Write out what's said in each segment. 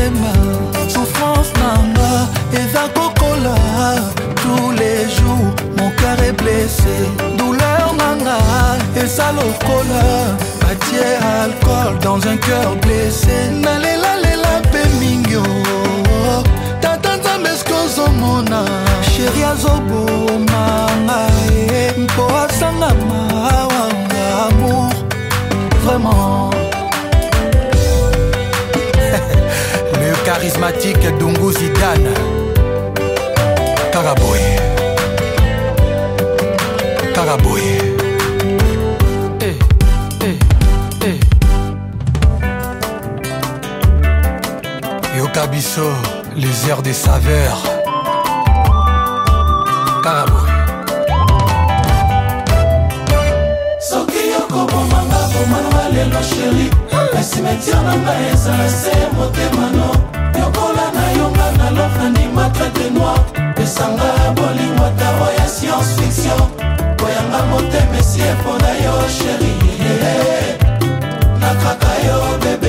motema. Souffrance nanga eza kokola. Tous les jours mon cœur est blessé. Douleur nanga eza lokola. Matière alcool dans un cœur blessé. Nalela lela pe mingyo. Tata nzambe skozomona. Chéri azoboma ngai. Mpo asanga mawanga amour. Vraiment. Le charismatique Dungu Zidane. Karaboy. Karaboy. Yokabiso, les airs des saveurs. Karaboy. Soki yoko bomanga bomanga lelo chéri. Cimetière nanga ezala se motema no. Yokola na yonga na love na traite noir. Esanga bolingo ata oya science fiction. Boyanga motema esi epona yo chéri. Nakaka yo bébé.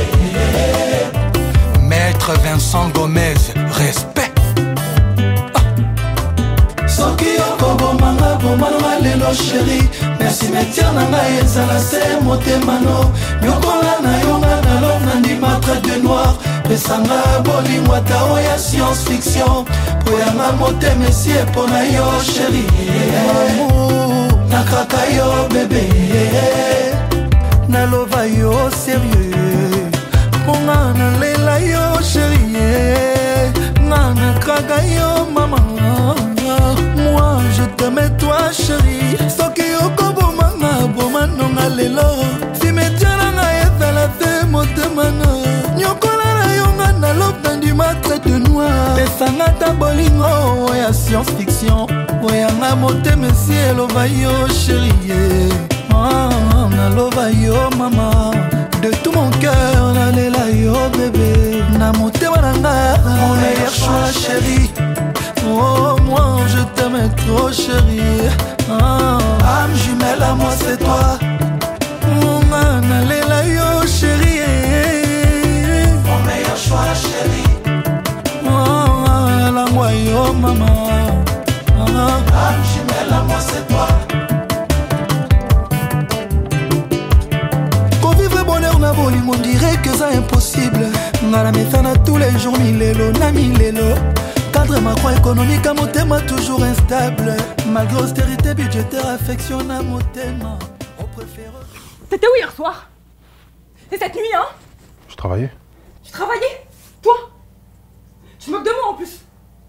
Maître Vincent Gomez, respect. Soki yoko bomanga bomanga lelo chéri. Merci metière nanga ezala se motema no. Yokola na yonga na love na traite noir. Esanga bolingo ata oya science fiction. Boyanga motema esi epona yo chéri. Nakaka yo bébé. Nalova yo sérieux. Ponga nalela yo chéri. Nakaka yo maman. Moi je t'aime toi chéri. Soki yoko bomanga bomanonga lelo. Cimetière nanga ezala te motema no. Nyokola na yonga na love nandima traite noir. Pesanga ta bolingo ya science fiction. Boyanga motema esi elova yo chéri. Nalova yo maman. De tout mon cœur nalela yo bébé. Na motema nanga mon meilleur choix chéri. Oh moi je t'aime trop chérie. Âme jumelle à moi c'est toi. Nalela yo chérie. Mon meilleur choix chérie. Langwa yo maman. Âme jumelle à moi c'est toi. Convivre bonheur na bolingo on dirait que c'est impossible. Ngala mesana tous les jours milelo na milelo. Cadre macro économique à motema toujours instable. Malgré austérité budgétaire affection à motema. On préfère. T'étais où hier soir? Et cette nuit hein? Je travaillais. Tu travaillais? Toi? Tu te moques de moi en plus.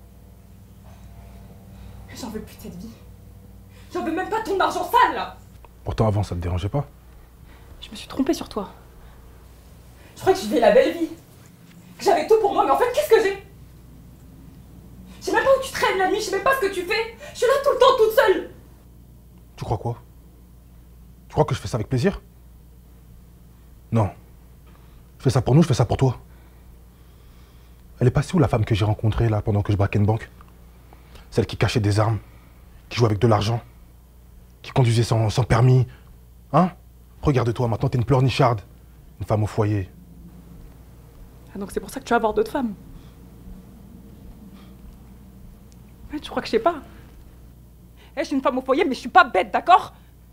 J'en veux plus de cette vie. J'en veux même pas ton argent sale là. Pourtant avant ça te dérangeait pas. Je me suis trompée sur toi. Je crois que je vivais la belle vie. Que j'avais tout pour moi, mais en fait qu'est-ce que j'ai? Je sais même pas où tu traînes la nuit, je sais même pas ce que tu fais. Je suis là tout le temps toute seule. Tu crois quoi? Tu crois que je fais ça avec plaisir? Non. Je fais ça pour nous, je fais ça pour toi. Elle est passée où la femme que j'ai rencontrée là pendant que je braquais une banque? Celle qui cachait des armes, qui jouait avec de l'argent, qui conduisait sans permis. Hein? Regarde-toi, maintenant t'es une pleurnicharde. Une femme au foyer. Ah donc c'est pour ça que tu vas voir d'autres femmes. Ouais, tu crois que je sais pas? Je suis une femme au foyer, mais je suis pas bête, d'accord?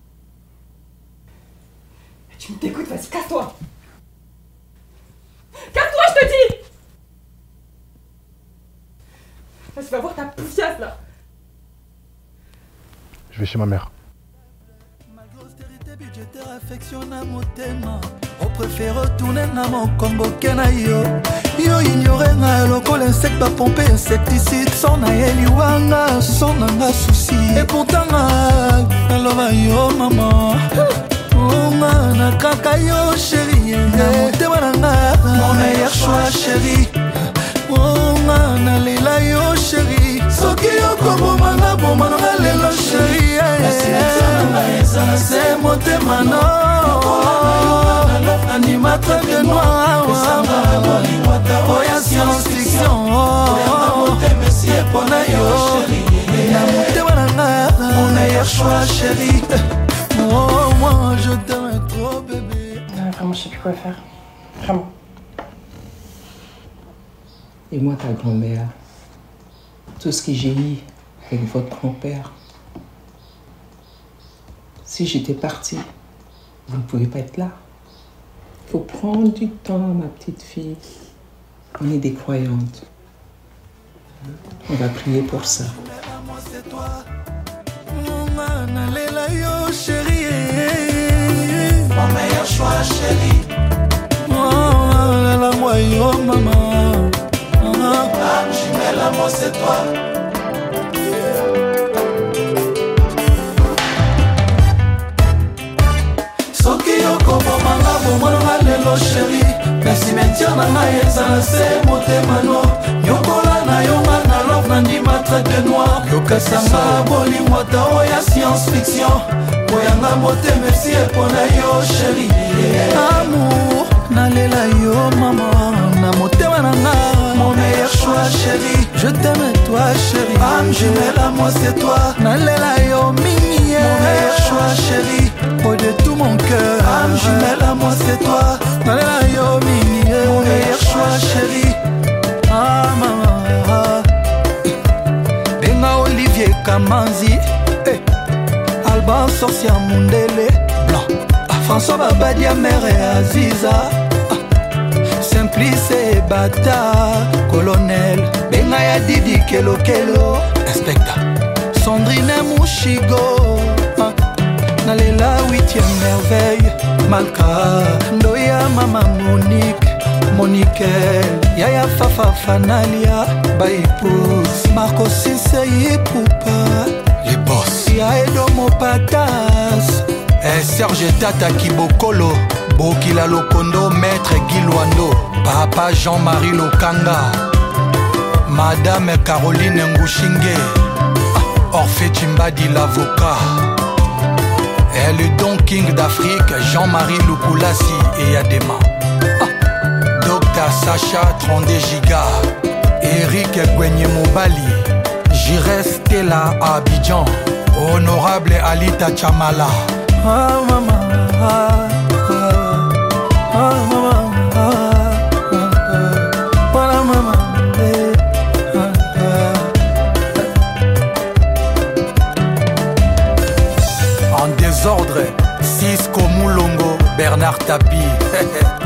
Tu me dégoûtes, vas-y, casse-toi! Casse-toi, je te dis! Vas-y, va voir ta poufiasse, là! Je vais chez ma mère. Malgré austérité budgétaire affection à motema. On préfère retourner na mon combo kena yo. Yo ignoré nga loko l'insecte va pomper insecticide. Son na eliwanga, son na souci. Et pourtant na lova yo maman. Na kaka yo chérie. Motema nanga mon meilleur choix chérie. Na lela yo chérie. Soki yo komomanga bomanga lelo chérie. C'est motema no. Anima traite noir. Oya science fiction. Pona yo motema nanga mon meilleur choix chérie. Oh moi je t'aime trop bébé. Vraiment je sais plus quoi faire. Vraiment. Et moi, ta grand-mère, tout ce que j'ai eu avec votre grand-père, si j'étais partie, vous ne pouvez pas être là. Il faut prendre du temps, ma petite fille. On est des croyantes. On va prier pour ça. Mon meilleur choix, chérie. Maman. Âme jumelle, amour, c'est toi. Soki okobomanga bomanga lelo chéri, merci metière na ngai ezala se motema no. Nyokola na yo nga na love na ndima traite noir. Yokasanga bolingo ata oya science fiction. Boyanga mbote merci epona yo chéri. Amour nalela yo maman na motema na nga. Mon meilleur choix chéri, Je t'aime toi chérie. âme jumelle à moi c'est toi. Nalela yo mimi. Mon meilleur choix chéri, Oh de tout mon cœur. âme jumelle à moi c'est toi. Nalela yo mimi. Mon meilleur choix chéri. Ah maman. Benga Olivier Kamanzi. Alban Sorcia Mundele. Blanc. François Babadia Mère et Aziza. Simplice et Bata. Colonel. Benga ya Didi Kelo Kelo. Inspecteur. Sandrine Mouchigo. Nalela 8e merveille. Malka. Ndoya Mama Monique. Moniquel. Yaya Fafa Fanalia. Baipous. Marco Sisei Poupa. Les boss. Yaedo Mopatas. Serge Tata Kibokolo, Bokila Lokondo, Maître Guilwando, Papa Jean-Marie Lokanga, Madame Caroline Ngushinge, Orphée Chimbadi l'avocat, et le Don King d'Afrique, Jean-Marie Lukulasi et Yadema, Dr Sacha 32 Giga, Eric Gwenye Mobali, Jires Stella à Abidjan, Honorable Alita Chamala. Ah maman, maman, voilà maman. En désordre, Cisco Moulongo, Bernard Tapie.